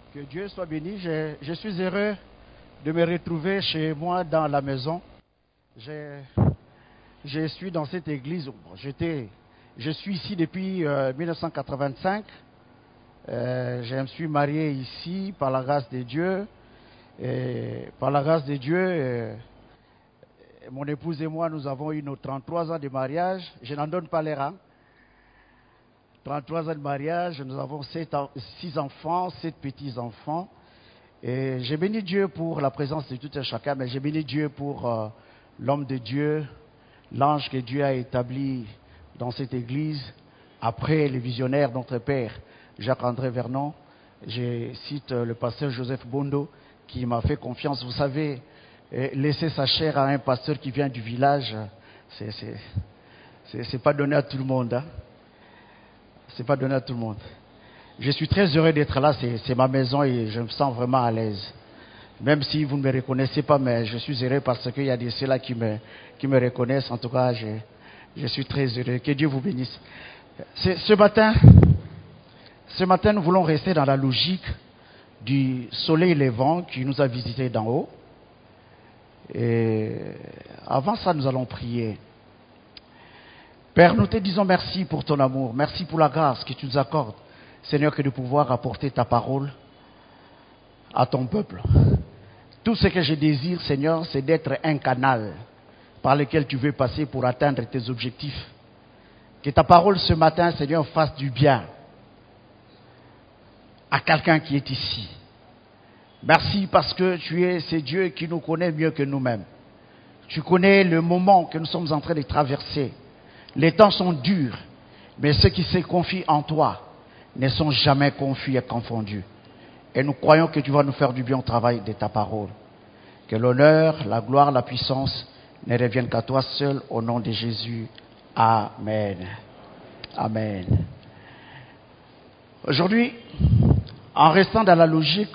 Que Dieu soit béni. Je suis heureux de me retrouver chez moi dans la maison. Je suis dans cette église. Bon, je suis ici depuis 1985. Je me suis marié ici par la grâce de Dieu. Et par la grâce de Dieu, mon épouse et moi, nous avons eu nos 33 ans de mariage. Je n'en donne pas les rangs. 33 ans de mariage, nous avons 6 enfants, 7 petits-enfants. Et j'ai béni Dieu pour la présence de tout un chacun, mais j'ai béni Dieu pour l'homme de Dieu, l'ange que Dieu a établi dans cette église, après le visionnaire, notre père, Jacques-André Vernon. Je cite le pasteur Joseph Bondo, qui m'a fait confiance. Vous savez, laisser sa chair à un pasteur qui vient du village, c'est pas donné à tout le monde, hein. C'est pas donné à tout le monde. Je suis très heureux d'être là, c'est ma maison et je me sens vraiment à l'aise. Même si vous ne me reconnaissez pas, mais je suis heureux parce qu'il y a des ceux-là qui me reconnaissent. En tout cas, je suis très heureux. Que Dieu vous bénisse. Ce matin, nous voulons rester dans la logique du soleil levant qui nous a visités d'en haut. Et avant ça, nous allons prier. Père, nous te disons merci pour ton amour, merci pour la grâce que tu nous accordes, Seigneur, que de pouvoir apporter ta parole à ton peuple. Tout ce que je désire, Seigneur, c'est d'être un canal par lequel tu veux passer pour atteindre tes objectifs. Que ta parole ce matin, Seigneur, fasse du bien à quelqu'un qui est ici. Merci parce que tu es ce Dieu qui nous connaît mieux que nous-mêmes. Tu connais le moment que nous sommes en train de traverser. Les temps sont durs, mais ceux qui se confient en toi ne sont jamais confus et confondus. Et nous croyons que tu vas nous faire du bien au travail de ta parole. Que l'honneur, la gloire, la puissance ne reviennent qu'à toi seul, au nom de Jésus. Amen. Amen. Aujourd'hui, en restant dans la logique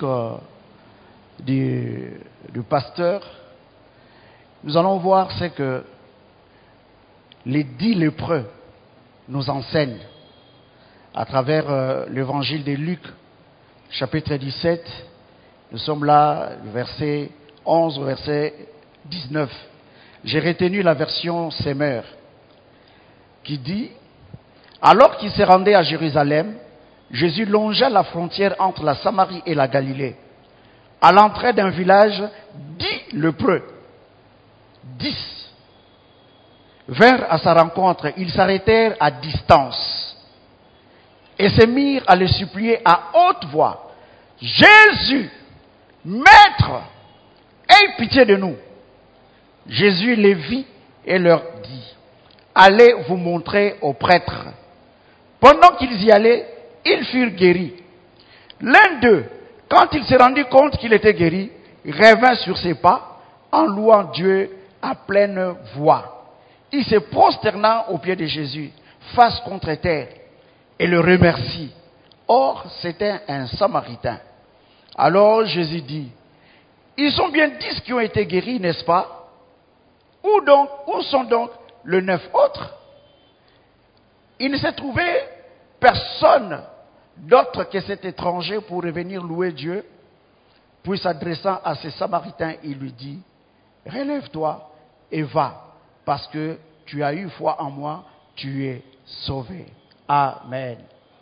du pasteur, nous allons voir ce que les 10 lépreux nous enseignent à travers l'évangile de Luc, chapitre 17. Nous sommes là, verset 11, verset 19. J'ai retenu la version Semeur qui dit: alors qu'il se rendait à Jérusalem, Jésus longea la frontière entre la Samarie et la Galilée. À l'entrée d'un village, 10 lépreux, 10, vinrent à sa rencontre. Ils s'arrêtèrent à distance et se mirent à le supplier à haute voix: Jésus, Maître, aie pitié de nous. Jésus les vit et leur dit: allez vous montrer aux prêtres. Pendant qu'ils y allaient, ils furent guéris. L'un d'eux, quand il s'est rendu compte qu'il était guéri, revint sur ses pas en louant Dieu à pleine voix. Il se prosterna aux pieds de Jésus, face contre terre, et le remercie. Or, c'était un Samaritain. Alors Jésus dit: ils sont bien 10 qui ont été guéris, n'est-ce pas? Où sont donc les 9 autres? Il ne s'est trouvé personne d'autre que cet étranger pour revenir louer Dieu. Puis s'adressant à ce Samaritain, il lui dit: relève-toi et va, parce que tu as eu foi en moi, tu es sauvé. Amen.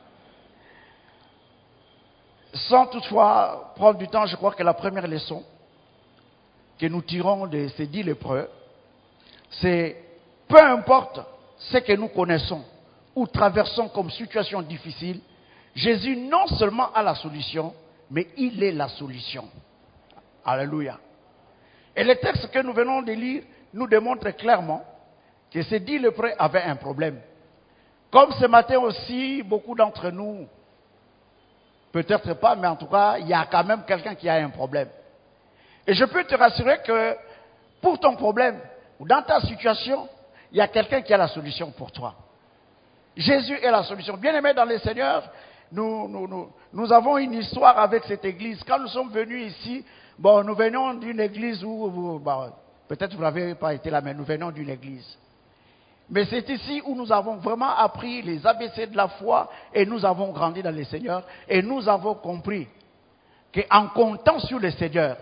Sans toutefois prendre du temps, je crois que la première leçon que nous tirons de ces 10 lépreux, c'est peu importe ce que nous connaissons ou traversons comme situation difficile, Jésus non seulement a la solution, mais il est la solution. Alléluia. Et le texte que nous venons de lire nous démontre clairement que ces 10 lépreux avaient un problème. Comme ce matin aussi, beaucoup d'entre nous, peut-être pas, mais en tout cas, il y a quand même quelqu'un qui a un problème. Et je peux te rassurer que pour ton problème, ou dans ta situation, il y a quelqu'un qui a la solution pour toi. Jésus est la solution. Bien-aimés dans le Seigneur, nous avons une histoire avec cette église. Quand nous sommes venus ici, nous venons d'une église où, peut-être vous n'avez pas été là, mais nous venons d'une église. Mais c'est ici où nous avons vraiment appris les ABC de la foi et nous avons grandi dans le Seigneur et nous avons compris qu'en comptant sur le Seigneur,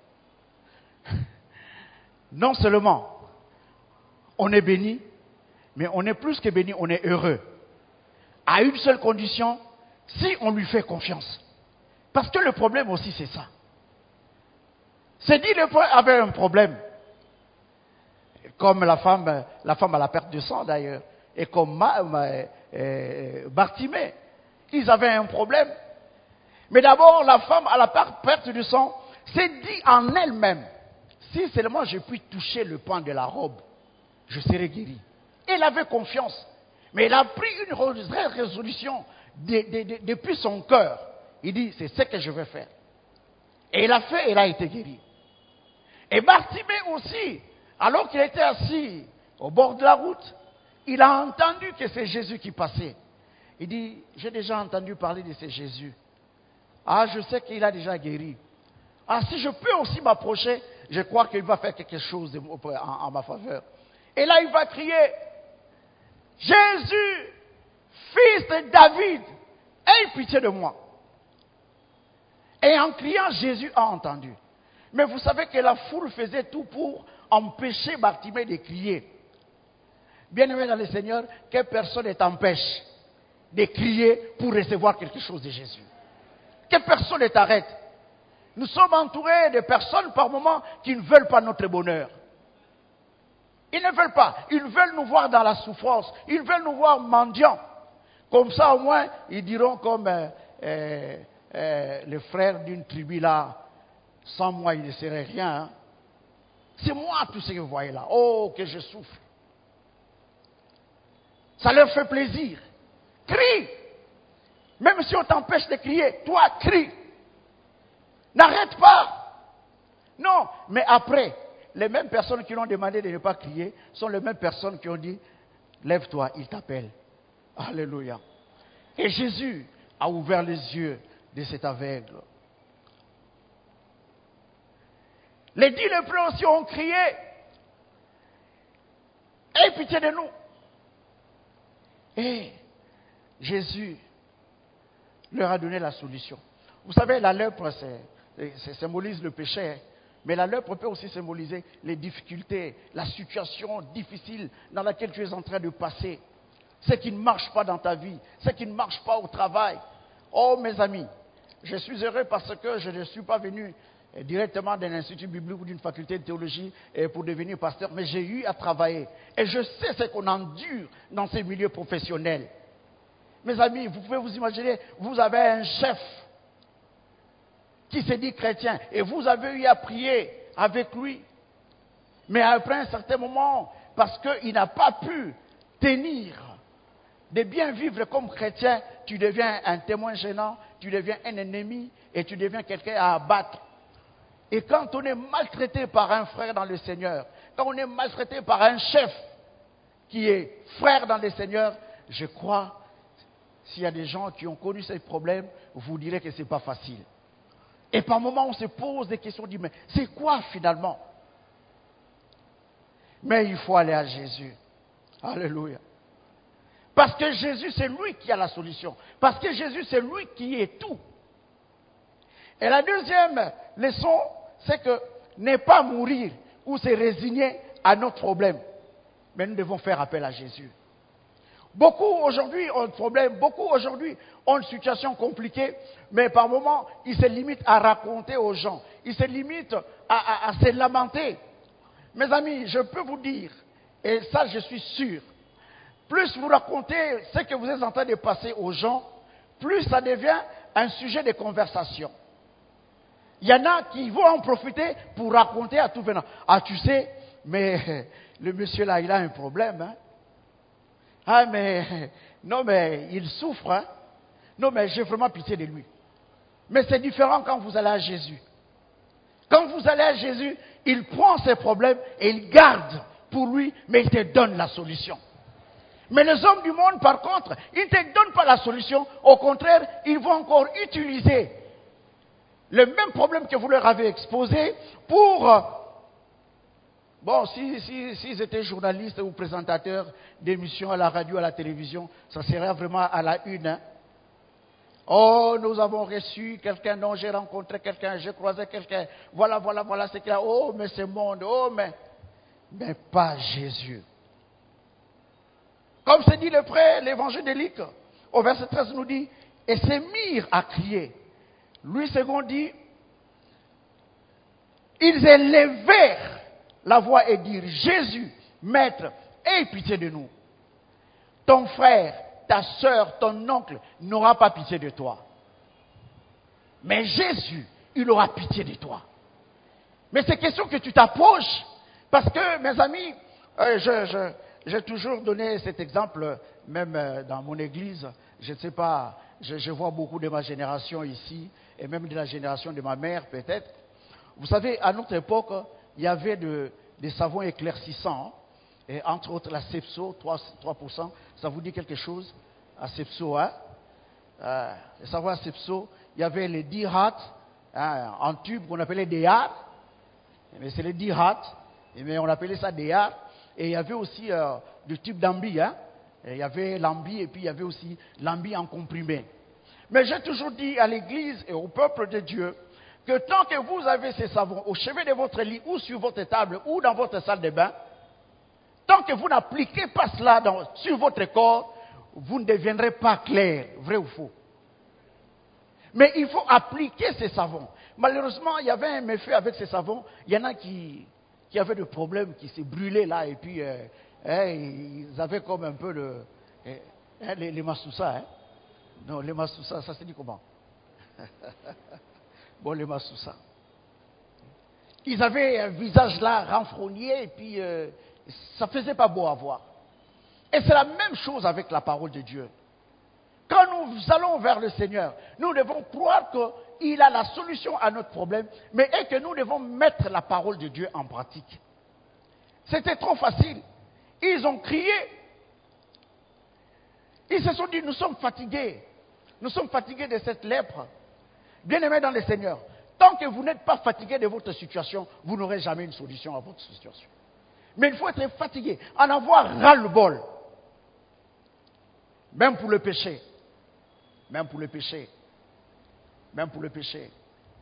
non seulement on est béni, mais on est plus que béni, on est heureux. À une seule condition, si on lui fait confiance. Parce que le problème aussi, c'est ça. C'est dit le père avait un problème. Comme la femme à la perte de sang d'ailleurs. Et comme Bartimée. Ils avaient un problème. Mais d'abord, la femme à la perte de sang s'est dit en elle-même, si seulement je puis toucher le pan de la robe, je serai guérie. Elle avait confiance. Mais elle a pris une résolution depuis son cœur. Il dit, c'est ce que je vais faire. Et elle a fait, elle a été guérie. Et Bartimée aussi, alors qu'il était assis au bord de la route, il a entendu que c'est Jésus qui passait. Il dit, j'ai déjà entendu parler de ce Jésus. Ah, je sais qu'il a déjà guéri. Ah, si je peux aussi m'approcher, je crois qu'il va faire quelque chose en ma faveur. Et là, il va crier, Jésus, fils de David, aie pitié de moi. Et en criant, Jésus a entendu. Mais vous savez que la foule faisait tout pour empêcher Bartimée de crier. Bien-aimé dans le Seigneur, que personne ne t'empêche de crier pour recevoir quelque chose de Jésus. Que personne ne t'arrête. Nous sommes entourés de personnes par moments qui ne veulent pas notre bonheur. Ils ne veulent pas. Ils veulent nous voir dans la souffrance. Ils veulent nous voir mendiants. Comme ça, au moins, ils diront comme les frères d'une tribu là, sans moi, il ne serait rien. Hein. C'est moi tout ce que vous voyez là. Oh, que je souffre. Ça leur fait plaisir. Crie. Même si on t'empêche de crier, toi, crie. N'arrête pas. Non, mais après, les mêmes personnes qui l'ont demandé de ne pas crier sont les mêmes personnes qui ont dit, lève-toi, il t'appelle. Alléluia. Et Jésus a ouvert les yeux de cet aveugle. Les 10 lépreux aussi ont crié, aie pitié de nous. Et Jésus leur a donné la solution. Vous savez, la lèpre, ça symbolise le péché. Mais la lèpre peut aussi symboliser les difficultés, la situation difficile dans laquelle tu es en train de passer. Ce qui ne marche pas dans ta vie, ce qui ne marche pas au travail. Oh mes amis, je suis heureux parce que je ne suis pas venu directement d'un institut biblique ou d'une faculté de théologie pour devenir pasteur, mais j'ai eu à travailler. Et je sais ce qu'on endure dans ces milieux professionnels. Mes amis, vous pouvez vous imaginer, vous avez un chef qui se dit chrétien et vous avez eu à prier avec lui. Mais après un certain moment, parce qu'il n'a pas pu tenir de bien vivre comme chrétien, tu deviens un témoin gênant, tu deviens un ennemi et tu deviens quelqu'un à abattre. Et quand on est maltraité par un frère dans le Seigneur, quand on est maltraité par un chef qui est frère dans le Seigneur, je crois, s'il y a des gens qui ont connu ces problèmes, vous direz que ce n'est pas facile. Et par moments, on se pose des questions, on dit, mais c'est quoi finalement? Mais il faut aller à Jésus. Alléluia. Parce que Jésus, c'est lui qui a la solution. Parce que Jésus, c'est lui qui est tout. Et la deuxième leçon, c'est que ne pas mourir ou se résigner à notre problème. Mais nous devons faire appel à Jésus. Beaucoup aujourd'hui ont un problème, beaucoup aujourd'hui ont une situation compliquée, mais par moments, ils se limitent à raconter aux gens. Ils se limitent à se lamenter. Mes amis, je peux vous dire, et ça je suis sûr, plus vous racontez ce que vous êtes en train de passer aux gens, plus ça devient un sujet de conversation. Il y en a qui vont en profiter pour raconter à tout venant. Ah, tu sais, mais le monsieur là, il a un problème. Hein? Ah, mais non, mais il souffre. Hein? Non, mais j'ai vraiment pitié de lui. Mais c'est différent quand vous allez à Jésus. Quand vous allez à Jésus, il prend ses problèmes et il garde pour lui, mais il te donne la solution. Mais les hommes du monde, par contre, ils ne te donnent pas la solution. Au contraire, ils vont encore utiliser le même problème que vous leur avez exposé pour... Bon, s'ils étaient journalistes ou présentateurs d'émissions à la radio, à la télévision, ça serait vraiment à la une. Hein. Oh, nous avons reçu quelqu'un dont j'ai rencontré quelqu'un, j'ai croisé quelqu'un. Voilà, c'est qu'il y a. Oh, mais ce monde, oh, mais pas Jésus. Comme c'est dit le prêtre, l'évangile de Luc, au verset 13 nous dit, et se mirent à crier. Louis II dit, ils élevèrent la voix et dirent, Jésus, Maître, aie pitié de nous. Ton frère, ta soeur, ton oncle n'aura pas pitié de toi. Mais Jésus, il aura pitié de toi. Mais c'est question que tu t'approches, parce que, mes amis, j'ai toujours donné cet exemple, même dans mon église. Je ne sais pas, je vois beaucoup de ma génération ici, et même de la génération de ma mère peut-être. Vous savez, à notre époque, il y avait des savons éclaircissants, et entre autres la Cepso, 3%. Ça vous dit quelque chose? À Cepso, hein? Les savons à Cepso, il y avait les D-Hat, hein, en tube qu'on appelait des Hat, mais c'est les D-Hat, mais on appelait ça des Hat. Et il y avait aussi du tube d'ambi, hein? Et il y avait l'ambi et puis il y avait aussi l'ambi en comprimé. Mais j'ai toujours dit à l'église et au peuple de Dieu que tant que vous avez ces savons au chevet de votre lit ou sur votre table ou dans votre salle de bain, tant que vous n'appliquez pas cela sur votre corps, vous ne deviendrez pas clair, vrai ou faux. Mais il faut appliquer ces savons. Malheureusement, il y avait un méfait avec ces savons. Il y en a qui avaient des problèmes, qui s'est brûlé là, et puis ils avaient comme un peu les massoussa. Hein? Non, les massoussa, ça se dit comment? Bon, les massoussa. Ils avaient un visage là renfrogné, et puis ça ne faisait pas beau à voir. Et c'est la même chose avec la parole de Dieu. Quand nous allons vers le Seigneur, nous devons croire qu'il a la solution à notre problème, mais que nous devons mettre la parole de Dieu en pratique. C'était trop facile. Ils ont crié. Ils se sont dit, nous sommes fatigués. Nous sommes fatigués de cette lèpre. Bien-aimés dans le Seigneur, tant que vous n'êtes pas fatigué de votre situation, vous n'aurez jamais une solution à votre situation. Mais il faut être fatigué, en avoir ras-le-bol. Même pour le péché. Même pour le péché. Même pour le péché.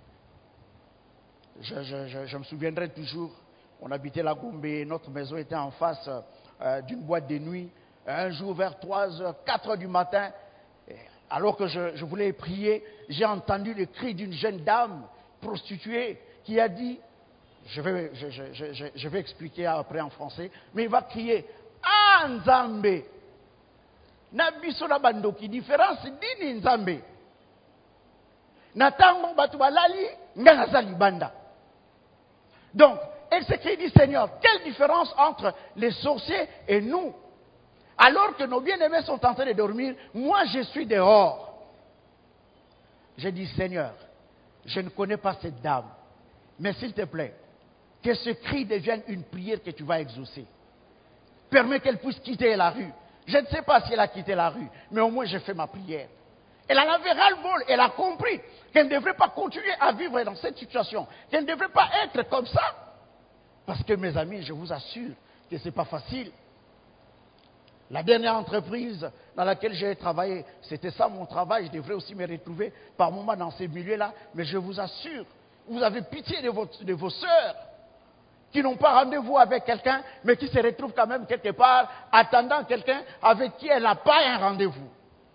Je me souviendrai toujours, on habitait la Gombe, notre maison était en face d'une boîte de nuit. Un jour vers 3h, 4h du matin, alors que je voulais prier, j'ai entendu le cri d'une jeune dame prostituée qui a dit, je vais expliquer après en français, mais il va crier, Ah Nzambe! Nabiso na bandoki, différence dini Nzambe. Natango batu balali, nganaza libanda. Donc, elle s'écrit dit Seigneur, quelle différence entre les sorciers et nous? Alors que nos bien-aimés sont en train de dormir, moi je suis dehors. J'ai dit Seigneur, je ne connais pas cette dame, mais s'il te plaît, que ce cri devienne une prière que tu vas exaucer. Permets qu'elle puisse quitter la rue. Je ne sais pas si elle a quitté la rue, mais au moins j'ai fait ma prière. Elle en avait ras-le-bol, elle a compris qu'elle ne devrait pas continuer à vivre dans cette situation, qu'elle ne devrait pas être comme ça. Parce que mes amis, je vous assure que ce n'est pas facile. La dernière entreprise dans laquelle j'ai travaillé, c'était ça mon travail, je devrais aussi me retrouver par moments dans ces milieux-là, mais je vous assure, vous avez pitié de vos sœurs qui n'ont pas rendez-vous avec quelqu'un, mais qui se retrouvent quand même quelque part, attendant quelqu'un avec qui elle n'a pas un rendez-vous.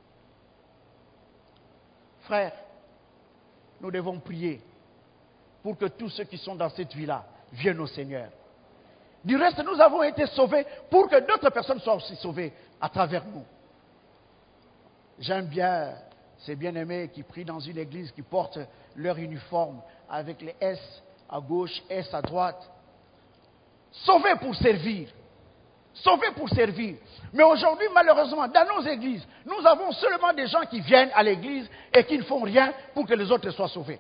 Frères, nous devons prier pour que tous ceux qui sont dans cette vie-là viennent au Seigneur. Du reste, nous avons été sauvés pour que d'autres personnes soient aussi sauvées à travers nous. J'aime bien ces bien-aimés qui prient dans une église, qui portent leur uniforme avec les S à gauche, S à droite. Sauvés pour servir. Sauvés pour servir. Mais aujourd'hui, malheureusement, dans nos églises, nous avons seulement des gens qui viennent à l'église et qui ne font rien pour que les autres soient sauvés.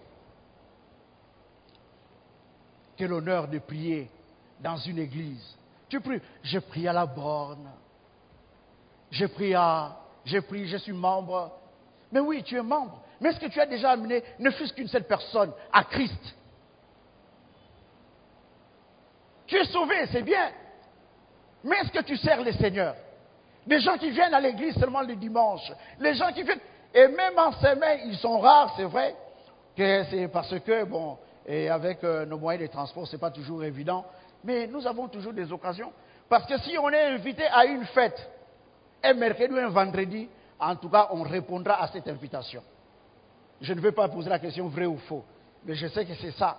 Quel honneur de prier dans une église. Tu pries, je prie à la borne. Je suis membre. Mais oui, tu es membre. Mais est-ce que tu as déjà amené, ne fût-ce qu'une seule personne, à Christ? Tu es sauvé, c'est bien. Mais est-ce que tu sers le Seigneur? Les gens qui viennent à l'église seulement le dimanche, les gens qui viennent, Et même en semaine, ils sont rares, c'est vrai, que c'est parce que, bon, et avec nos moyens de transport, ce n'est pas toujours évident, mais nous avons toujours des occasions. Parce que si on est invité à une fête, un mercredi ou un vendredi, en tout cas, on répondra à cette invitation. Je ne vais pas poser la question vrai ou faux, mais je sais que c'est ça.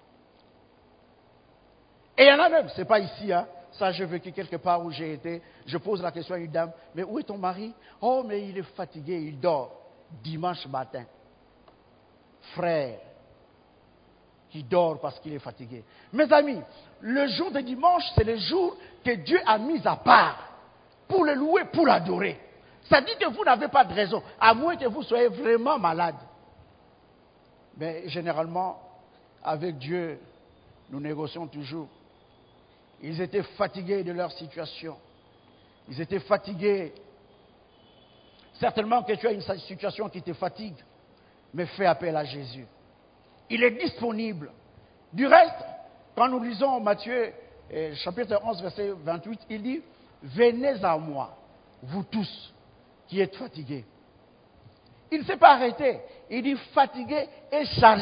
Et il y en a même, ce n'est pas ici, hein. Ça, j'ai vécu quelque part où j'ai été. Je pose la question à une dame, mais où est ton mari? Oh, mais il est fatigué, il dort. Dimanche matin. Frère, qui dort parce qu'il est fatigué. Mes amis, le jour de dimanche, c'est le jour que Dieu a mis à part pour le louer, pour l'adorer. Ça dit que vous n'avez pas de raison, à moins que vous soyez vraiment malade. Mais généralement, avec Dieu, nous négocions toujours. Ils étaient fatigués de leur situation. Ils étaient fatigués. Certainement que tu as une situation qui te fatigue, mais fais appel à Jésus. Il est disponible. Du reste, quand nous lisons Matthieu, chapitre 11, verset 28, il dit, « Venez à moi, vous tous qui êtes fatigués. » Il ne s'est pas arrêté. Il dit, « Fatigués et chargés. »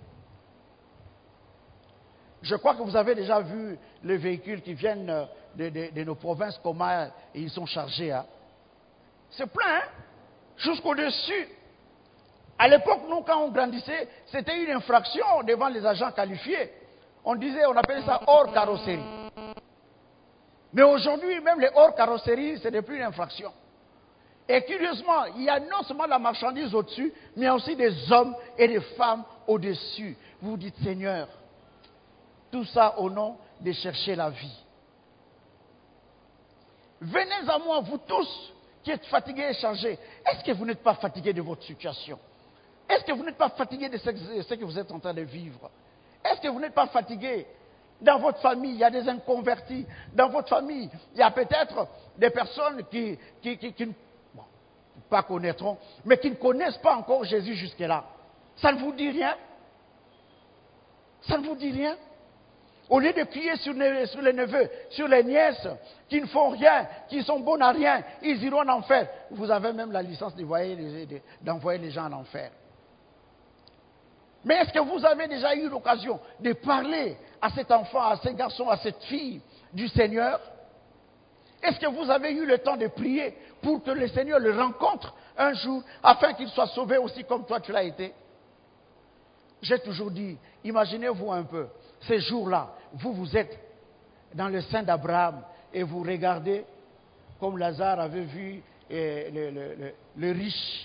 Je crois que vous avez déjà vu les véhicules qui viennent de nos provinces, comment ils sont chargés. Hein? C'est plein, hein? Jusqu'au-dessus. À l'époque, nous, quand on grandissait, c'était une infraction devant les agents qualifiés. On appelait ça hors carrosserie. Mais aujourd'hui, même les hors carrosserie, ce n'est plus une infraction. Et curieusement, il y a non seulement la marchandise au-dessus, mais il y a aussi des hommes et des femmes au-dessus. Vous vous dites, Seigneur, tout ça au nom de chercher la vie. Venez à moi, vous tous qui êtes fatigués et chargés. Est-ce que vous n'êtes pas fatigués de votre situation? Est-ce que vous n'êtes pas fatigués de ce que vous êtes en train de vivre? Est-ce que vous n'êtes pas fatigués? Dans votre famille, il y a des inconvertis. Dans votre famille, il y a peut-être des personnes qui bon, pas connaîtront, mais qui ne connaissent pas encore Jésus jusque-là. Ça ne vous dit rien? Ça ne vous dit rien? Au lieu de crier sur les neveux, sur les nièces, qui ne font rien, qui sont bons à rien, ils iront en enfer. Vous avez même la licence d'envoyer les gens en enfer. Mais est-ce que vous avez déjà eu l'occasion de parler à cet enfant, à ce garçon, à cette fille du Seigneur? Est-ce que vous avez eu le temps de prier pour que le Seigneur le rencontre un jour, afin qu'il soit sauvé aussi comme toi tu l'as été? J'ai toujours dit, imaginez-vous un peu, ces jours-là, vous êtes dans le sein d'Abraham et vous regardez comme Lazare avait vu le riche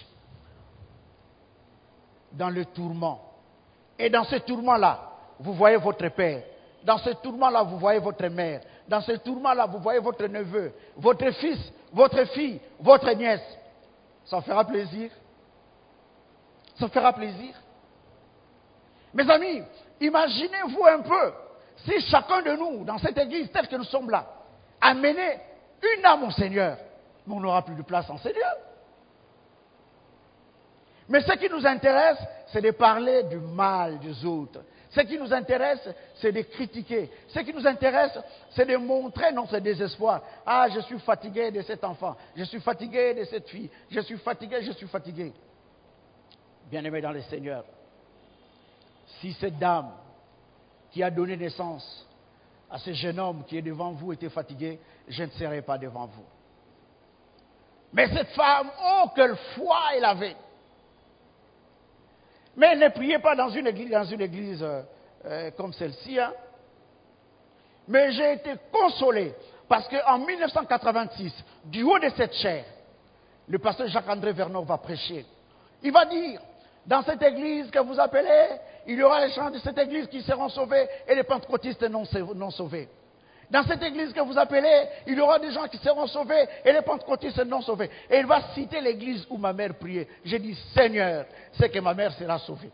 dans le tourment. Et dans ce tourment-là, vous voyez votre père. Dans ce tourment-là, vous voyez votre mère. Dans ce tourment-là, vous voyez votre neveu, votre fils, votre fille, votre nièce. Ça fera plaisir? Ça fera plaisir? Mes amis, imaginez-vous un peu si chacun de nous, dans cette église telle que nous sommes là, amenait une âme au Seigneur, mais on n'aura plus de place en Seigneur. Mais ce qui nous intéresse, c'est de parler du mal des autres. Ce qui nous intéresse, c'est de critiquer. Ce qui nous intéresse, c'est de montrer notre désespoir. Ah, je suis fatigué de cet enfant. Je suis fatigué de cette fille. Je suis fatigué, je suis fatigué. Bien-aimés dans le Seigneur, si cette dame qui a donné naissance à ce jeune homme qui est devant vous était fatigué, je ne serai pas devant vous. Mais cette femme, oh, quelle foi elle avait! Mais elle ne priait pas dans une église comme celle-ci. Hein. Mais j'ai été consolé parce qu'en 1986, du haut de cette chaire, le pasteur Jacques-André Vernon va prêcher. Il va dire, dans cette église que vous appelez, il y aura les gens de cette église qui seront sauvés et les pentecôtistes non sauvés. Dans cette église que vous appelez, il y aura des gens qui seront sauvés et les pentecôtistes non sauvés. Et il va citer l'église où ma mère priait. J'ai dit, Seigneur, c'est que ma mère sera sauvée.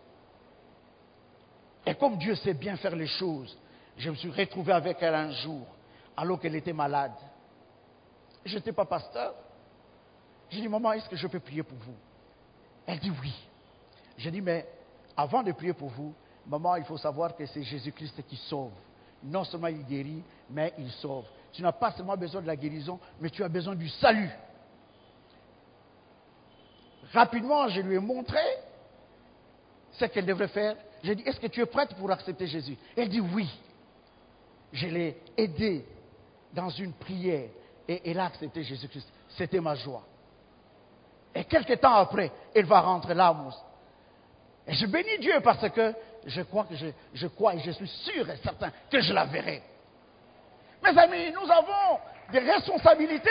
Et comme Dieu sait bien faire les choses, je me suis retrouvé avec elle un jour, alors qu'elle était malade. Je n'étais pas pasteur. J'ai dit, maman, est-ce que je peux prier pour vous? Elle dit oui. J'ai dit, mais avant de prier pour vous, maman, il faut savoir que c'est Jésus-Christ qui sauve. Non seulement il guérit, mais il sauve. Tu n'as pas seulement besoin de la guérison, mais tu as besoin du salut. Rapidement, je lui ai montré ce qu'elle devrait faire. J'ai dit, est-ce que tu es prête pour accepter Jésus? Elle dit oui. Je l'ai aidée dans une prière et elle a accepté Jésus-Christ. C'était ma joie. Et quelques temps après, elle va rentrer là. Et je bénis Dieu parce que je crois et je suis sûr et certain que je la verrai. Mes amis, nous avons des responsabilités.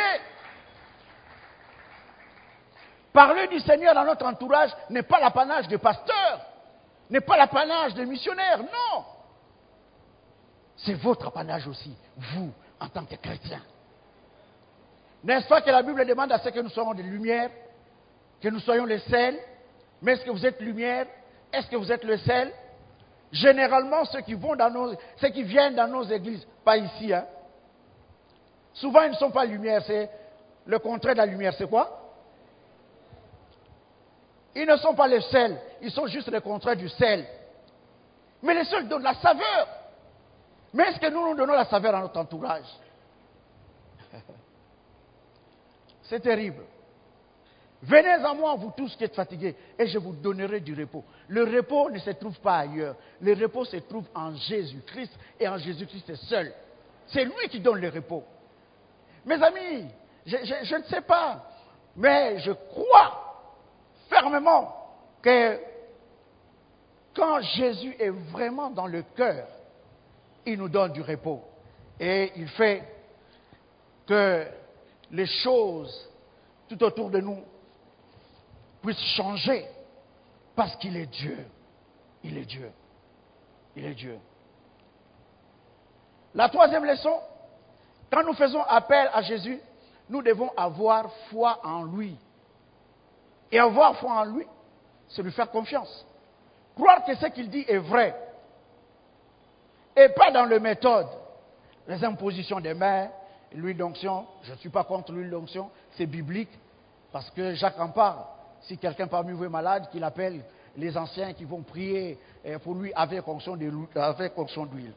Parler du Seigneur dans notre entourage n'est pas l'apanage des pasteurs, n'est pas l'apanage des missionnaires, non. C'est votre apanage aussi, vous, en tant que chrétiens. N'est-ce pas que la Bible demande à ce que nous soyons des lumières, que nous soyons le sel? Mais est-ce que vous êtes lumière? Est-ce que vous êtes le sel? Généralement, ceux qui viennent dans nos églises, pas ici, hein. Souvent, ils ne sont pas lumière, c'est le contraire de la lumière. C'est quoi? Ils ne sont pas le sel, ils sont juste le contraire du sel. Mais les sels donnent la saveur. Mais est-ce que nous donnons la saveur à notre entourage? C'est terrible. Venez à moi, vous tous qui êtes fatigués, et je vous donnerai du repos. Le repos ne se trouve pas ailleurs. Le repos se trouve en Jésus-Christ et en Jésus-Christ seul. C'est lui qui donne le repos. Mes amis, je ne sais pas, mais je crois fermement que quand Jésus est vraiment dans le cœur, il nous donne du repos. Et il fait que les choses tout autour de nous puissent changer parce qu'il est Dieu. Il est Dieu. Il est Dieu. La troisième leçon, quand nous faisons appel à Jésus, nous devons avoir foi en lui. Et avoir foi en lui, c'est lui faire confiance. Croire que ce qu'il dit est vrai. Et pas dans les méthodes. Les impositions des mains, l'huile d'onction, je ne suis pas contre l'huile d'onction, c'est biblique. Parce que Jacques en parle. Si quelqu'un parmi vous est malade, qu'il appelle les anciens qui vont prier pour lui avec onction d'huile.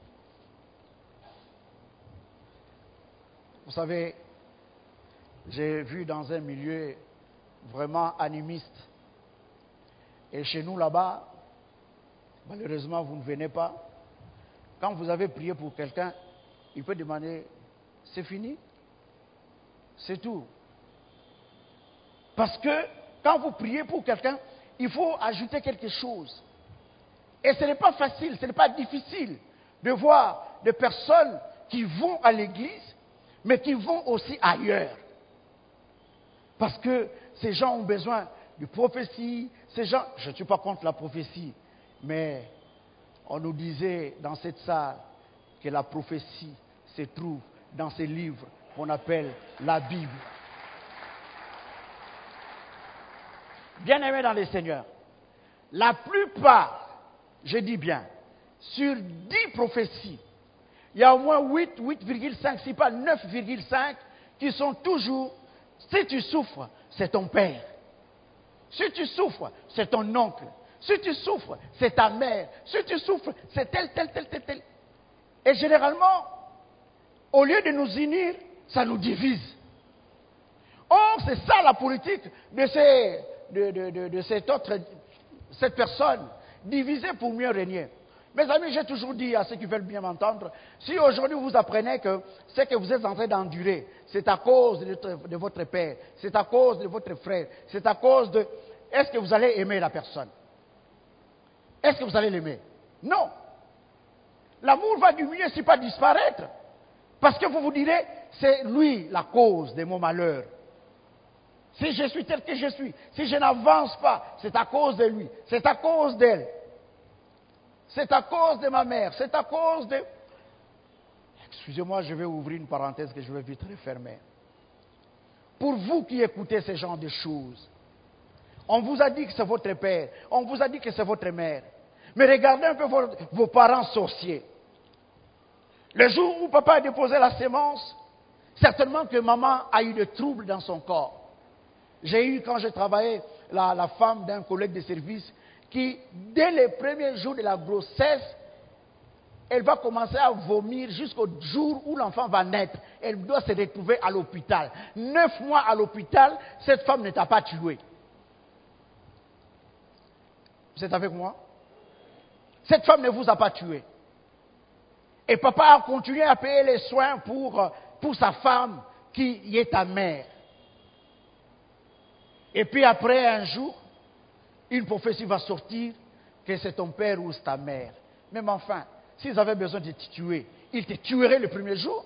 Vous savez, j'ai vu dans un milieu vraiment animiste. Et chez nous là-bas, malheureusement vous ne venez pas. Quand vous avez prié pour quelqu'un, il peut demander, c'est fini? C'est tout. Parce que quand vous priez pour quelqu'un, il faut ajouter quelque chose. Et ce n'est pas facile, ce n'est pas difficile de voir des personnes qui vont à l'église, mais qui vont aussi ailleurs. Parce que ces gens ont besoin de prophétie. Ces gens, je ne suis pas contre la prophétie, mais on nous disait dans cette salle que la prophétie se trouve dans ces livres qu'on appelle la Bible. Bien-aimés dans les Seigneurs, la plupart, je dis bien, sur 10 prophéties, il y a au moins 8,5, si pas 9,5, qui sont toujours, si tu souffres, c'est ton père. Si tu souffres, c'est ton oncle. Si tu souffres, c'est ta mère. Si tu souffres, c'est tel. Et généralement, au lieu de nous unir, ça nous divise. Or, c'est ça la politique de cette personne, diviser pour mieux régner. Mes amis, j'ai toujours dit à ceux qui veulent bien m'entendre, si aujourd'hui vous apprenez que ce que vous êtes en train d'endurer, c'est à cause de votre père, c'est à cause de votre frère, c'est à cause de... Est-ce que vous allez aimer la personne? Est-ce que vous allez l'aimer? Non. L'amour va diminuer, si pas disparaître. Parce que vous vous direz, c'est lui la cause de mon malheur. Si je suis tel que je suis, si je n'avance pas, c'est à cause de lui, c'est à cause d'elle. C'est à cause de ma mère, c'est à cause de... Excusez-moi, je vais ouvrir une parenthèse que je vais vite refermer. Pour vous qui écoutez ce genre de choses, on vous a dit que c'est votre père, on vous a dit que c'est votre mère. Mais regardez un peu vos parents sorciers. Le jour où papa a déposé la sémence, certainement que maman a eu des troubles dans son corps. J'ai eu, quand je travaillais, la femme d'un collègue de service qui, dès les premiers jours de la grossesse, elle va commencer à vomir jusqu'au jour où l'enfant va naître. Elle doit se retrouver à l'hôpital. 9 mois à l'hôpital, cette femme ne t'a pas tué. Vous êtes avec moi? Cette femme ne vous a pas tué. Et papa a continué à payer les soins pour sa femme qui est ta mère. Et puis après, un jour, une prophétie va sortir que c'est ton père ou c'est ta mère. Même enfin, s'ils avaient besoin de te tuer, ils te tueraient le premier jour.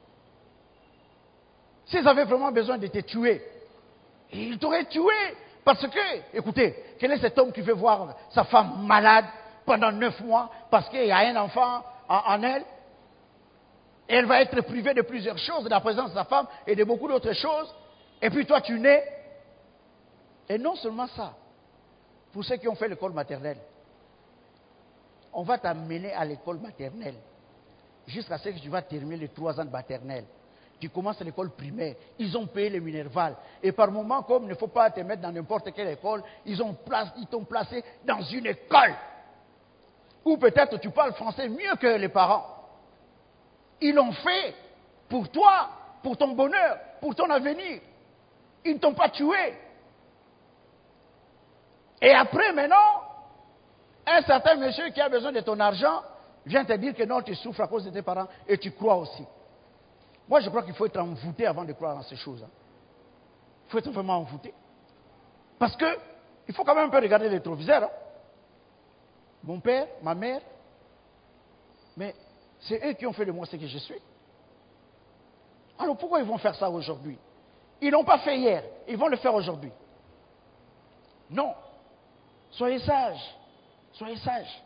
S'ils avaient vraiment besoin de te tuer, ils t'auraient tué. Parce que, écoutez, quel est cet homme qui veut voir sa femme malade pendant 9 mois parce qu'il y a un enfant en elle? Et elle va être privée de plusieurs choses, de la présence de sa femme et de beaucoup d'autres choses. Et puis toi, tu nais. Et non seulement ça, pour ceux qui ont fait l'école maternelle, on va t'amener à l'école maternelle jusqu'à ce que tu vas terminer les 3 ans de maternelle. Tu commences à l'école primaire, ils ont payé le Minerval. Et par moment, comme il ne faut pas te mettre dans n'importe quelle école, ils t'ont placé dans une école où peut-être tu parles français mieux que les parents. Ils l'ont fait pour toi, pour ton bonheur, pour ton avenir. Ils ne t'ont pas tué. Et après, maintenant, un certain monsieur qui a besoin de ton argent vient te dire que non, tu souffres à cause de tes parents et tu crois aussi. Moi, je crois qu'il faut être envoûté avant de croire en ces choses. Il faut être vraiment envoûté. Parce que il faut quand même un peu regarder les rétroviseur. Mon père, ma mère, mais c'est eux qui ont fait de moi ce que je suis. Alors pourquoi ils vont faire ça aujourd'hui? Ils ne l'ont pas fait hier, ils vont le faire aujourd'hui. Non. Soyez sages. Soyez sages.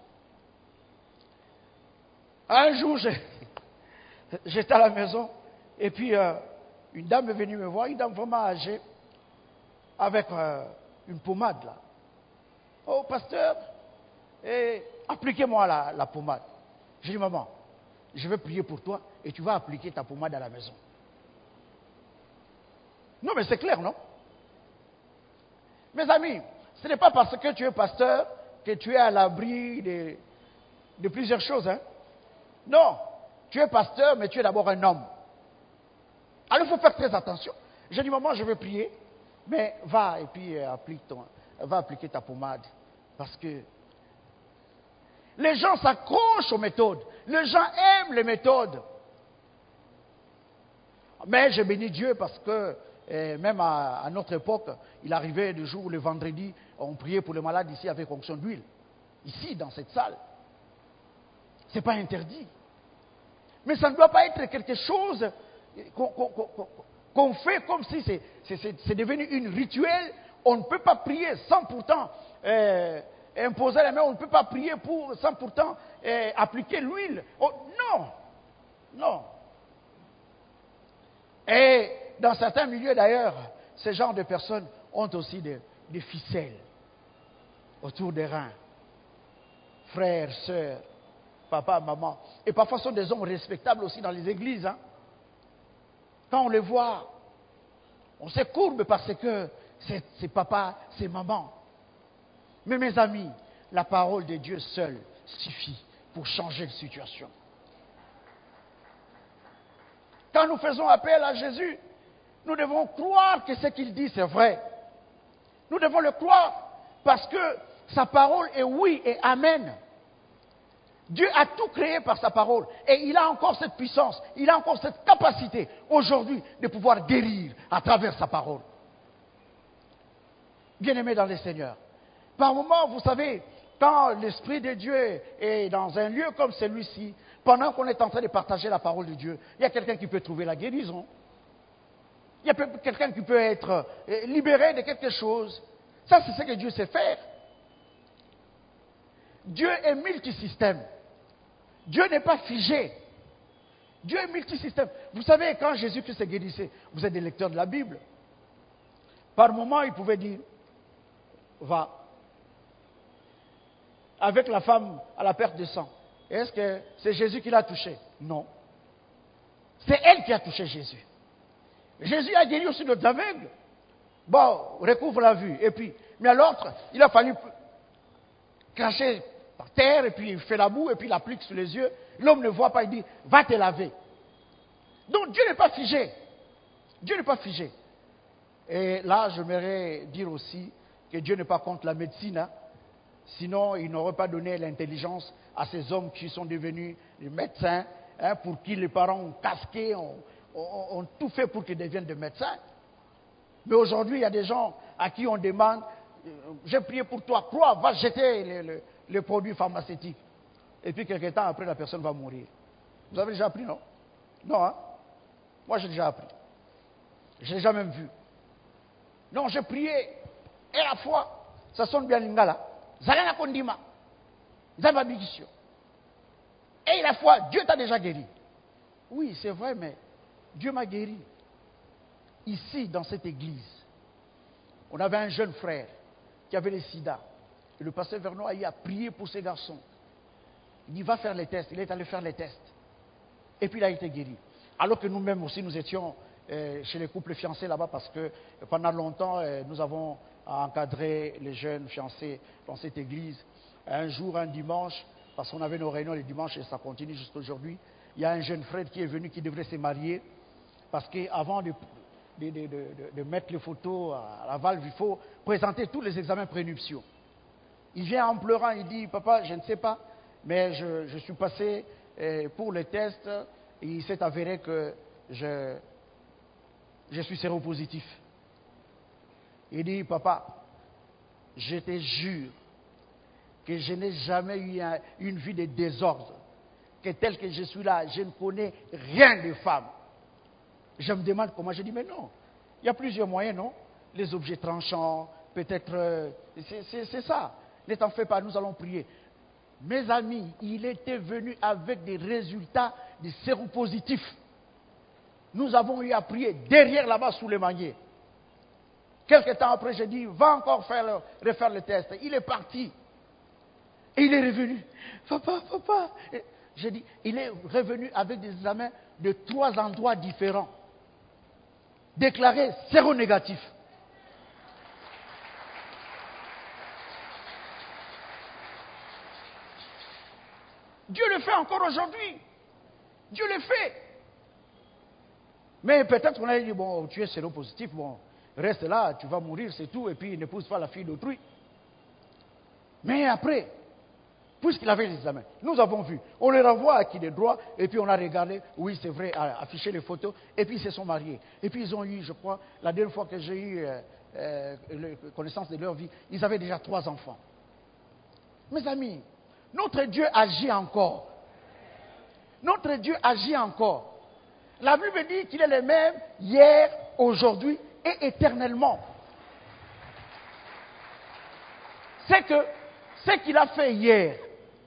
Un jour, j'étais à la maison et puis une dame est venue me voir, une dame vraiment âgée, avec une pommade là. Oh, pasteur, appliquez-moi la pommade. J'ai dit, maman, je vais prier pour toi et tu vas appliquer ta pommade à la maison. Non, mais c'est clair, non? Mes amis, ce n'est pas parce que tu es pasteur que tu es à l'abri de plusieurs choses. Hein? Non, tu es pasteur, mais tu es d'abord un homme. Alors il faut faire très attention. J'ai dit, maman, je vais prier, mais va et puis va appliquer ta pommade. Parce que les gens s'accrochent aux méthodes. Les gens aiment les méthodes. Mais je bénis Dieu parce que même à notre époque, il arrivait des jours où le vendredi, on priait pour les malades ici avec onction d'huile. Ici, dans cette salle. Ce n'est pas interdit. Mais ça ne doit pas être quelque chose qu'on fait comme si c'est devenu une rituel. On ne peut pas prier sans pourtant imposer la main. On ne peut pas prier sans pourtant appliquer l'huile. Oh, non. Non. Et dans certains milieux d'ailleurs, ce genre de personnes ont aussi des ficelles autour des reins. Frères, sœurs, papa, maman. Et parfois ce sont des hommes respectables aussi dans les églises. Hein. Quand on les voit, on se courbe parce que c'est papa, c'est maman. Mais mes amis, la parole de Dieu seule suffit pour changer de situation. Quand nous faisons appel à Jésus, nous devons croire que ce qu'il dit, c'est vrai. Nous devons le croire parce que sa parole est oui et amen. Dieu a tout créé par sa parole et il a encore cette puissance, il a encore cette capacité aujourd'hui de pouvoir guérir à travers sa parole. Bien-aimés dans le Seigneur, par moments, vous savez, quand l'Esprit de Dieu est dans un lieu comme celui-ci, pendant qu'on est en train de partager la parole de Dieu, il y a quelqu'un qui peut trouver la guérison. Il y a quelqu'un qui peut être libéré de quelque chose. Ça, c'est ce que Dieu sait faire. Dieu est multisystème. Dieu n'est pas figé. Dieu est multisystème. Vous savez, quand Jésus-Christ est guérissé, vous êtes des lecteurs de la Bible. Par moment, il pouvait dire, va. Avec la femme à la perte de sang. Est-ce que c'est Jésus qui l'a touché? Non. C'est elle qui a touché Jésus. Jésus a guéri aussi d'autres aveugles. Bon, recouvre la vue. Et puis, mais à l'autre, il a fallu cracher par terre, et puis il fait la boue, et puis il applique sur les yeux. L'homme ne voit pas, il dit, va te laver. Donc Dieu n'est pas figé. Dieu n'est pas figé. Et là, j'aimerais dire aussi que Dieu n'est pas contre la médecine. Hein. Sinon, il n'aurait pas donné l'intelligence à ces hommes qui sont devenus des médecins, pour qui les parents ont casqué, ont tout fait pour qu'ils deviennent des médecins. Mais aujourd'hui, il y a des gens à qui on demande, j'ai prié pour toi, crois, va jeter les produits pharmaceutiques. Et puis, quelques temps après, la personne va mourir. Vous avez déjà appris, non? Non, hein? Moi, j'ai déjà appris. Je n'ai jamais vu. Non, j'ai prié. Et la foi, ça sonne bien l'ingala. Zalana kondima. Zababikisio. Et la foi, Dieu t'a déjà guéri. Oui, c'est vrai, mais Dieu m'a guéri. Ici, dans cette église, on avait un jeune frère qui avait le sida. Et le pasteur Vernon a prié pour ces garçons. Il dit, va faire les tests. Il est allé faire les tests. Et puis il a été guéri. Alors que nous-mêmes aussi, nous étions chez les couples fiancés là-bas parce que pendant longtemps, nous avons encadré les jeunes fiancés dans cette église. Un jour, un dimanche, parce qu'on avait nos réunions les dimanches et ça continue jusqu'à aujourd'hui, il y a un jeune frère qui est venu qui devrait se marier parce qu'avant de mettre les photos à la valve, il faut présenter tous les examens prénuptiaux. Il vient en pleurant, il dit, papa, je ne sais pas, mais je suis passé pour les tests et il s'est avéré que je suis séropositif. Il dit, papa, je te jure que je n'ai jamais eu une vie de désordre, que tel que je suis là, je ne connais rien de femme. Je me demande comment, je dis, mais non, il y a plusieurs moyens, non? Les objets tranchants, peut-être, c'est ça. Ne t'en fais pas, nous allons prier. Mes amis, il était venu avec des résultats de séropositifs. Nous avons eu à prier derrière là-bas sous les maniers. Quelque temps après, j'ai dit, va encore refaire le test. Il est parti. Et il est revenu. Papa. J'ai dit, il est revenu avec des examens de 3 endroits différents. Déclaré séronégatif. Dieu le fait encore aujourd'hui. Dieu le fait. Mais peut-être qu'on a dit, bon, tu es séropositif, bon, reste là, tu vas mourir, c'est tout, et puis n'épouse pas la fille d'autrui. Mais après, puisqu'il avait les examens, nous avons vu, on les renvoie à qui de droit, et puis on a regardé, oui, c'est vrai, affiché les photos, et puis ils se sont mariés. Et puis ils ont eu, je crois, la dernière fois que j'ai eu connaissance de leur vie, ils avaient déjà 3 enfants. Mes amis, notre Dieu agit encore. Notre Dieu agit encore. La Bible dit qu'il est le même hier, aujourd'hui et éternellement. C'est que ce qu'il a fait hier,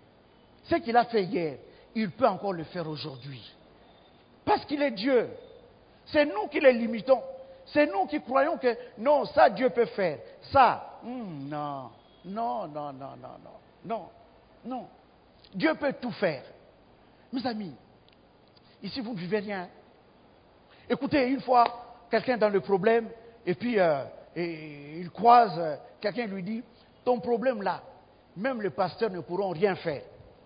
il peut encore le faire aujourd'hui. Parce qu'il est Dieu. C'est nous qui les limitons. C'est nous qui croyons que non, ça Dieu peut faire. Ça, non. Dieu peut tout faire. Mes amis, ici vous ne vivez rien. Écoutez, une fois, quelqu'un dans le problème, et puis il croise, quelqu'un lui dit, ton problème là, même les pasteurs ne pourront rien faire.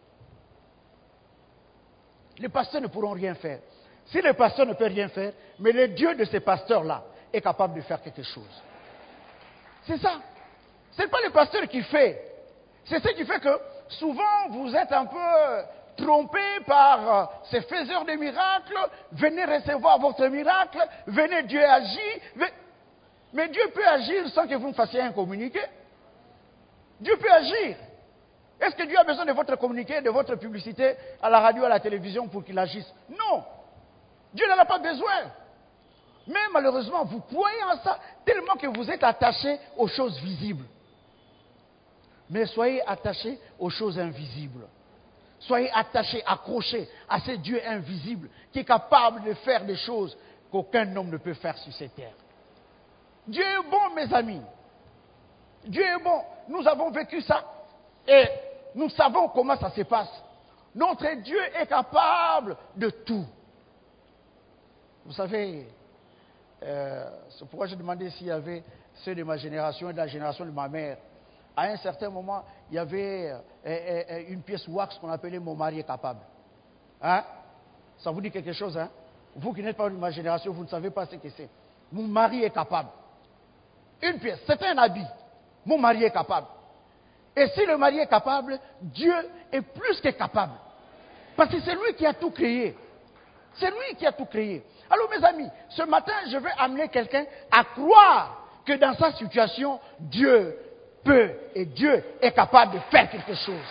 Les pasteurs ne pourront rien faire. Si les pasteurs ne peuvent rien faire, mais le Dieu de ces pasteurs-là est capable de faire quelque chose. C'est ça. Ce n'est pas le pasteur qui fait. C'est ce qui fait que souvent vous êtes un peu trompé par ces faiseurs de miracles. Venez recevoir votre miracle. Venez, Dieu agit. Mais Dieu peut agir sans que vous ne fassiez un communiqué. Dieu peut agir. Est-ce que Dieu a besoin de votre communiqué, de votre publicité à la radio, à la télévision pour qu'il agisse? Non. Dieu n'en a pas besoin. Mais malheureusement, vous croyez en ça tellement que vous êtes attaché aux choses visibles. Mais soyez attachés aux choses invisibles. Soyez attachés, accrochés à ce Dieu invisible qui est capable de faire des choses qu'aucun homme ne peut faire sur cette terre. Dieu est bon, mes amis. Dieu est bon. Nous avons vécu ça et nous savons comment ça se passe. Notre Dieu est capable de tout. Vous savez, c'est pourquoi j'ai demandé s'il y avait ceux de ma génération et de la génération de ma mère. À un certain moment, il y avait une pièce wax qu'on appelait « Mon mari est capable ». Hein? Ça vous dit quelque chose, hein? Vous qui n'êtes pas de ma génération, vous ne savez pas ce que c'est. Mon mari est capable. Une pièce, c'était un habit. Mon mari est capable. Et si le mari est capable, Dieu est plus que capable. Parce que c'est lui qui a tout créé. C'est lui qui a tout créé. Alors mes amis, ce matin, je vais amener quelqu'un à croire que dans sa situation, Dieu peut et Dieu est capable de faire quelque chose.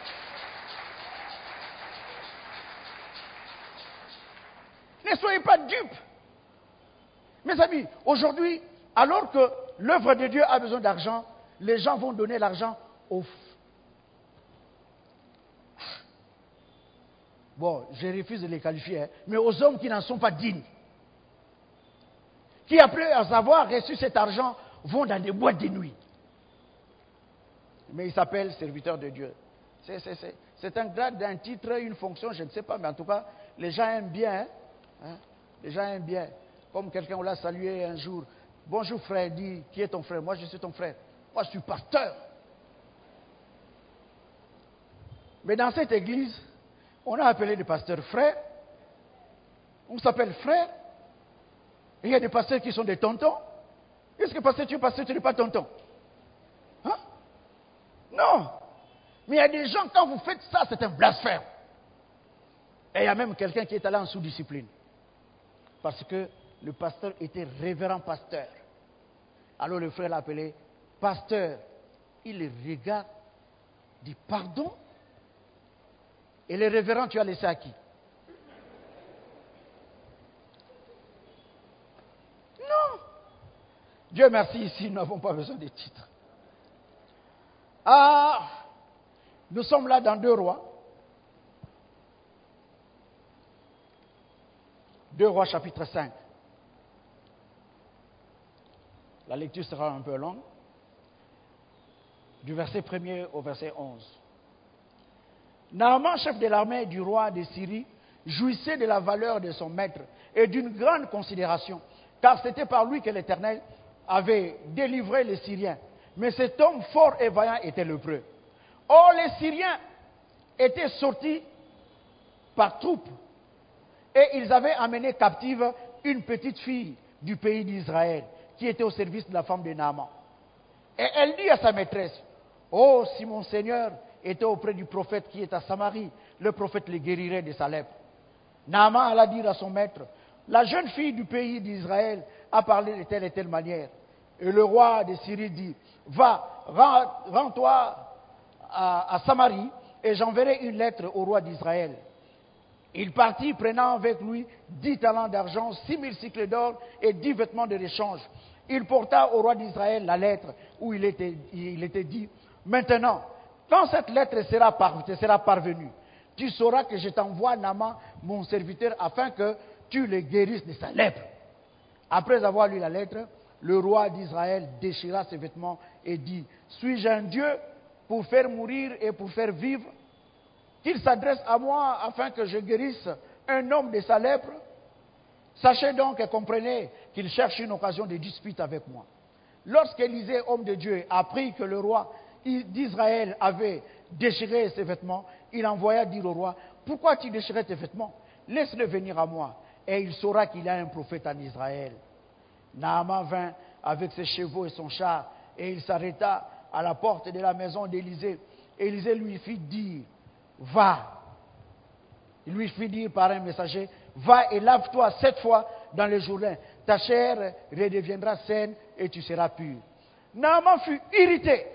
Ne soyez pas dupes. Mes amis, aujourd'hui, alors que l'œuvre de Dieu a besoin d'argent, les gens vont donner l'argent aux... Bon, je refuse de les qualifier, hein, mais aux hommes qui n'en sont pas dignes. Qui, après avoir reçu cet argent, vont dans des boîtes de nuit. Mais ils s'appellent serviteurs de Dieu. C'est un grade, un titre, une fonction, je ne sais pas, mais en tout cas, les gens aiment bien. Hein, les gens aiment bien. Comme quelqu'un, on l'a salué un jour. Bonjour frère, dit, qui est ton frère? Moi, je suis ton frère. Moi, je suis pasteur. Mais dans cette église, on a appelé des pasteurs frères. On s'appelle frères. Et il y a des pasteurs qui sont des tontons. Est-ce que pasteur, tu n'es pas tonton? Hein? Non. Mais il y a des gens, quand vous faites ça, c'est un blasphème. Et il y a même quelqu'un qui est allé en sous-discipline. Parce que le pasteur était révérend pasteur. Alors le frère l'a appelé pasteur. Il le regarde, dit pardon. Et le révérend, tu as laissé à qui? Non. Dieu merci, ici, nous n'avons pas besoin de titres. Ah, nous sommes là dans 2 Rois. 2 Rois chapitre 5. La lecture sera un peu longue. Du verset 1er au verset 11. Naaman, chef de l'armée du roi de Syrie, jouissait de la valeur de son maître et d'une grande considération, car c'était par lui que l'Éternel avait délivré les Syriens. Mais cet homme fort et vaillant était lépreux. Or, les Syriens étaient sortis par troupes et ils avaient amené captive une petite fille du pays d'Israël qui était au service de la femme de Naaman. Et elle dit à sa maîtresse, « Oh, si mon Seigneur était auprès du prophète qui est à Samarie, le prophète le guérirait de sa lèpre. » Naaman alla dire à son maître, « La jeune fille du pays d'Israël a parlé de telle et telle manière. » Et le roi de Syrie dit, « Va, rends-toi à Samarie, et j'enverrai une lettre au roi d'Israël. » Il partit, prenant avec lui 10 talents d'argent, 6000 cycles d'or et 10 vêtements de rechange. Il porta au roi d'Israël la lettre où il était dit, « Maintenant, quand cette lettre te sera parvenue, tu sauras que je t'envoie Naaman, mon serviteur, afin que tu le guérisses de sa lèpre. » Après avoir lu la lettre, le roi d'Israël déchira ses vêtements et dit, « Suis-je un Dieu pour faire mourir et pour faire vivre? Qu'il s'adresse à moi afin que je guérisse un homme de sa lèpre? Sachez donc et comprenez qu'il cherche une occasion de dispute avec moi. » Lorsqu'Élisée, homme de Dieu, apprit que le roi d'Israël avait déchiré ses vêtements, il envoya dire au roi, « Pourquoi tu déchirais tes vêtements? Laisse-le venir à moi, et il saura qu'il y a un prophète en Israël. » Naaman vint avec ses chevaux et son char, et il s'arrêta à la porte de la maison d'Élisée. Élisée lui fit dire, « Va. » Il lui fit dire par un messager, « Va et lave-toi 7 fois dans le Jourdain. Ta chair redeviendra saine et tu seras pur. » Naaman fut irrité.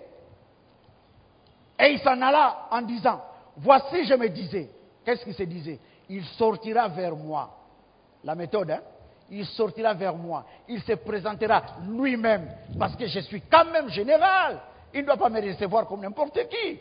Et il s'en alla en disant, « Voici, je me disais. » Qu'est-ce qu'il se disait? Il sortira vers moi. La méthode, hein? Il sortira vers moi. Il se présentera lui-même. Parce que je suis quand même général. Il ne doit pas me recevoir comme n'importe qui.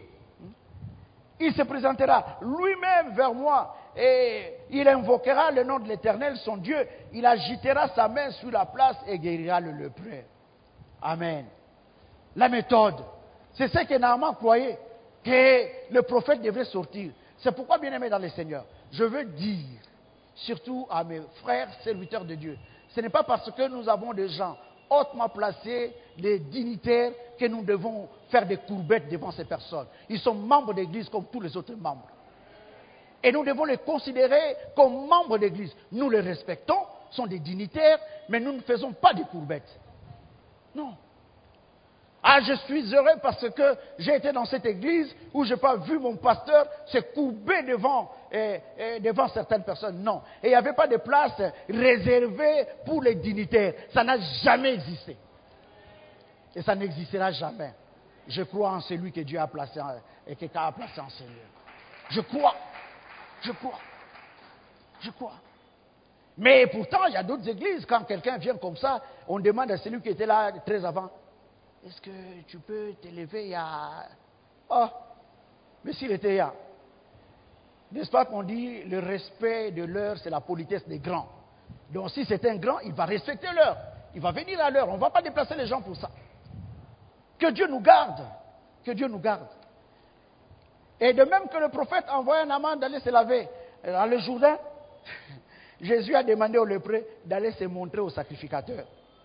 Il se présentera lui-même vers moi. Et il invoquera le nom de l'Éternel, son Dieu. Il agitera sa main sur la place et guérira le lépreux. Amen. La méthode. C'est ce que Naaman croyait. Que le prophète devrait sortir. C'est pourquoi, bien aimé dans le Seigneur, je veux dire, surtout à mes frères serviteurs de Dieu, ce n'est pas parce que nous avons des gens hautement placés, des dignitaires, que nous devons faire des courbettes devant ces personnes. Ils sont membres d'église comme tous les autres membres. Et nous devons les considérer comme membres d'église. Nous les respectons, sont des dignitaires, mais nous ne faisons pas des courbettes. Non. Ah, je suis heureux parce que j'ai été dans cette église où je n'ai pas vu mon pasteur se courber devant certaines personnes. Non. Et il n'y avait pas de place réservée pour les dignitaires. Ça n'a jamais existé. Et ça n'existera jamais. Je crois en celui que Dieu a placé et que quelqu'un a placé en Seigneur. Je crois. Je crois. Je crois. Mais pourtant, il y a d'autres églises, quand quelqu'un vient comme ça, on demande à celui qui était là très avant, est-ce que tu peux t'élever à... Oh, mais s'il était là. N'est-ce pas qu'on dit, le respect de l'heure, c'est la politesse des grands. Donc si c'est un grand, il va respecter l'heure. Il va venir à l'heure. On ne va pas déplacer les gens pour ça. Que Dieu nous garde. Que Dieu nous garde. Et de même que le prophète envoie un amant d'aller se laver dans le Jourdain, Jésus a demandé au lépreux d'aller se montrer au sacrificateur.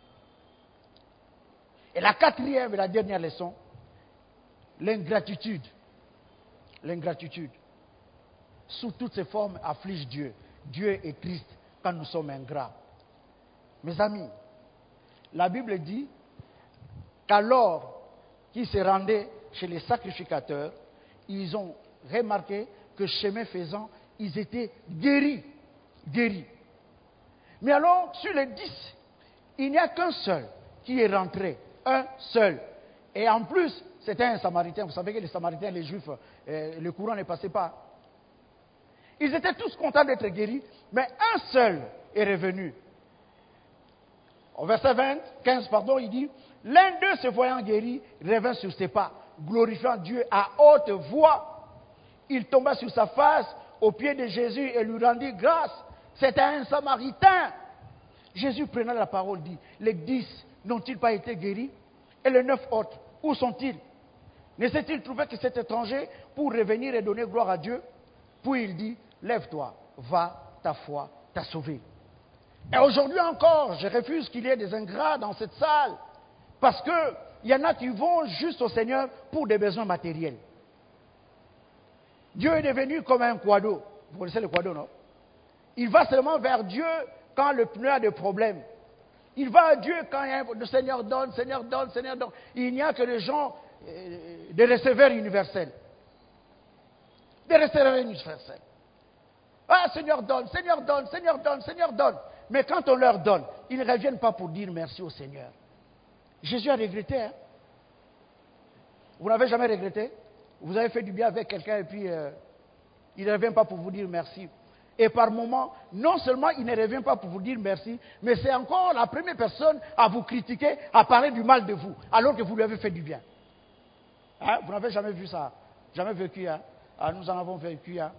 Et la quatrième et la dernière leçon, l'ingratitude. L'ingratitude. Sous toutes ses formes, afflige Dieu. Dieu est triste quand nous sommes ingrats. Mes amis, la Bible dit qu'alors qu'ils se rendaient chez les sacrificateurs, ils ont remarqué que chemin faisant, ils étaient guéris. Guéris. Mais alors, sur les 10, il n'y a qu'un seul qui est rentré. Un seul. Et en plus, c'était un Samaritain. Vous savez que les Samaritains, les Juifs, le courant ne passait pas. Ils étaient tous contents d'être guéris, mais un seul est revenu. Au verset 15, il dit, l'un d'eux se voyant guéri, revint sur ses pas, glorifiant Dieu à haute voix. Il tomba sur sa face aux pieds de Jésus et lui rendit grâce. C'était un Samaritain. Jésus prenant la parole dit, les 10 n'ont-ils pas été guéris? Et les 9 autres, où sont-ils? Ne s'est-il trouvé que cet étranger pour revenir et donner gloire à Dieu? Puis il dit, lève-toi, va, ta foi t'a sauvé. Et aujourd'hui encore, je refuse qu'il y ait des ingrats dans cette salle. Parce qu'il y en a qui vont juste au Seigneur pour des besoins matériels. Dieu est devenu comme un quado. Vous connaissez le quado, non? Il va seulement vers Dieu quand le pneu a des problèmes. Il va à Dieu quand le Seigneur donne, Seigneur donne, Seigneur donne. Il n'y a que les gens des receveurs universels. Des receveurs universels. Ah, Seigneur donne, Seigneur donne, Seigneur donne, Seigneur donne. Mais quand on leur donne, ils ne reviennent pas pour dire merci au Seigneur. Jésus a regretté. Hein? Vous n'avez jamais regretté? Vous avez fait du bien avec quelqu'un et puis il ne revient pas pour vous dire merci. Et par moments, non seulement il ne revient pas pour vous dire merci, mais c'est encore la première personne à vous critiquer, à parler du mal de vous, alors que vous lui avez fait du bien. Hein? Vous n'avez jamais vu ça? Jamais vécu, hein? Ah, nous en avons vécu, hein?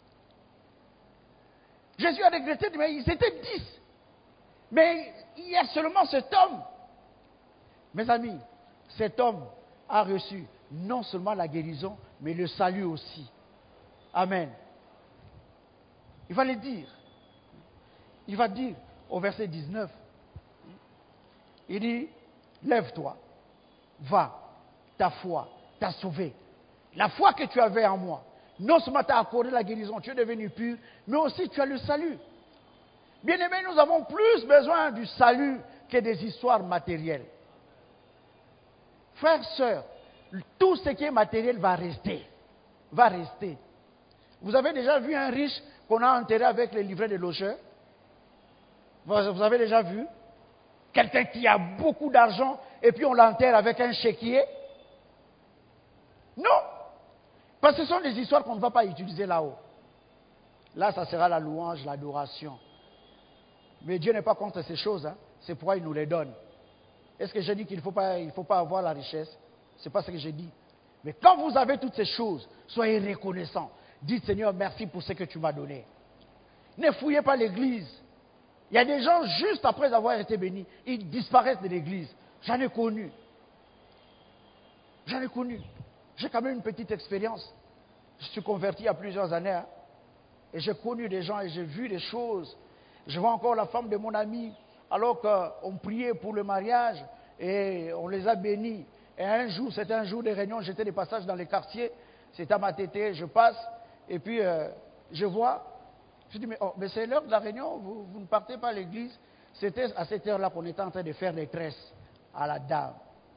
Jésus a regretté, mais ils étaient 10. Mais il y a seulement cet homme. Mes amis, cet homme a reçu non seulement la guérison, mais le salut aussi. Amen. Il va le dire. Il va dire au verset 19. Il dit, lève-toi, va, ta foi t'a sauvé. La foi que tu avais en moi, non seulement t'a accordé la guérison, tu es devenu pur, mais aussi tu as le salut. Bien-aimés, nous avons plus besoin du salut que des histoires matérielles. Frères, sœurs, tout ce qui est matériel va rester. Va rester. Vous avez déjà vu un riche qu'on a enterré avec les livrets de logeurs? Vous avez déjà vu? Quelqu'un qui a beaucoup d'argent et puis on l'enterre avec un chéquier? Non! Parce que ce sont des histoires qu'on ne va pas utiliser là-haut. Là, ça sera la louange, l'adoration. Mais Dieu n'est pas contre ces choses. Hein. C'est pourquoi il nous les donne. Est-ce que je dis qu'il ne faut pas avoir la richesse? Ce n'est pas ce que je dis. Mais quand vous avez toutes ces choses, soyez reconnaissants. Dites Seigneur, merci pour ce que tu m'as donné. Ne fouillez pas l'église. Il y a des gens, juste après avoir été bénis, ils disparaissent de l'église. J'en ai connu. J'en ai connu. J'ai quand même une petite expérience. Je suis converti il y a plusieurs années. Hein, et j'ai connu des gens et j'ai vu des choses. Je vois encore la femme de mon ami, alors qu'on priait pour le mariage et on les a bénis. Et un jour, c'était un jour de réunion, j'étais de passage dans les quartiers, c'était à ma tétée, je passe, et puis je vois, je dis, mais c'est l'heure de la réunion, vous ne partez pas à l'église. C'était à cette heure-là qu'on était en train de faire les tresses à la dame.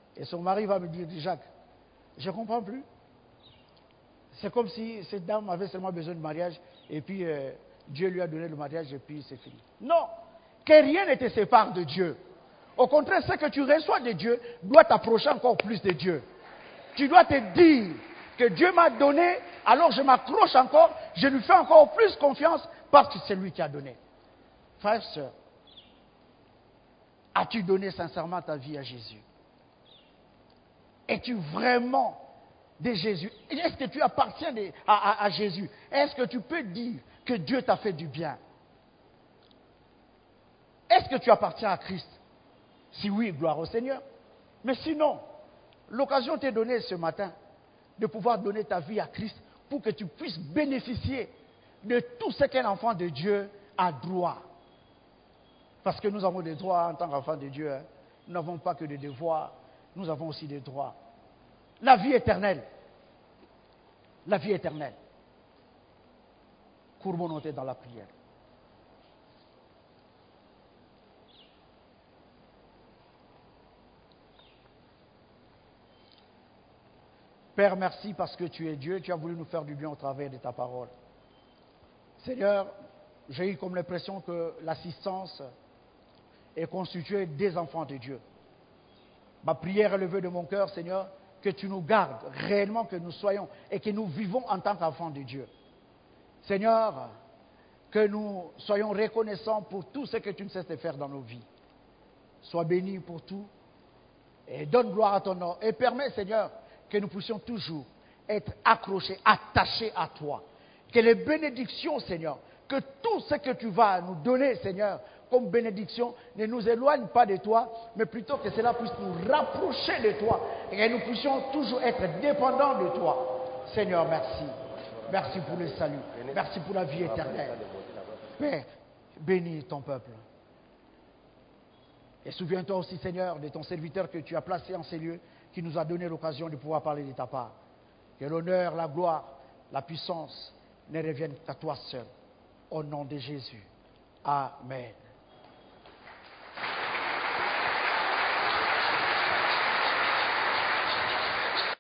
Et son mari va me dire, Jacques, je ne comprends plus. C'est comme si cette dame avait seulement besoin de mariage et puis Dieu lui a donné le mariage et puis c'est fini. Non, que rien ne te sépare de Dieu. Au contraire, ce que tu reçois de Dieu doit t'approcher encore plus de Dieu. Tu dois te dire que Dieu m'a donné, alors je m'accroche encore, je lui fais encore plus confiance parce que c'est lui qui a donné. Frères, sœurs, as-tu donné sincèrement ta vie à Jésus? Es-tu vraiment de Jésus? Est-ce que tu appartiens à Jésus? Est-ce que tu peux dire que Dieu t'a fait du bien? Est-ce que tu appartiens à Christ? Si oui, gloire au Seigneur. Mais sinon, l'occasion t'est donnée ce matin de pouvoir donner ta vie à Christ pour que tu puisses bénéficier de tout ce qu'un enfant de Dieu a droit. Parce que nous avons des droits en tant qu'enfants de Dieu. Hein. Nous n'avons pas que des devoirs, nous avons aussi des droits. La vie éternelle. La vie éternelle. Courbons-nous dans la prière. Père, merci parce que tu es Dieu, tu as voulu nous faire du bien au travers de ta parole. Seigneur, j'ai eu comme l'impression que l'assistance est constituée des enfants de Dieu. Ma prière est levée de mon cœur, Seigneur, que tu nous gardes réellement, que nous soyons et que nous vivons en tant qu'enfants de Dieu. Seigneur, que nous soyons reconnaissants pour tout ce que tu ne cesses de faire dans nos vies. Sois béni pour tout et donne gloire à ton nom. Et permets, Seigneur, que nous puissions toujours être accrochés, attachés à toi. Que les bénédictions, Seigneur, que tout ce que tu vas nous donner, Seigneur, comme bénédiction, ne nous éloigne pas de toi, mais plutôt que cela puisse nous rapprocher de toi et que nous puissions toujours être dépendants de toi. Seigneur, merci. Merci pour le salut. Merci pour la vie éternelle. Père, bénis ton peuple. Et souviens-toi aussi, Seigneur, de ton serviteur que tu as placé en ces lieux, qui nous a donné l'occasion de pouvoir parler de ta part. Que l'honneur, la gloire, la puissance ne reviennent qu'à toi seul. Au nom de Jésus. Amen.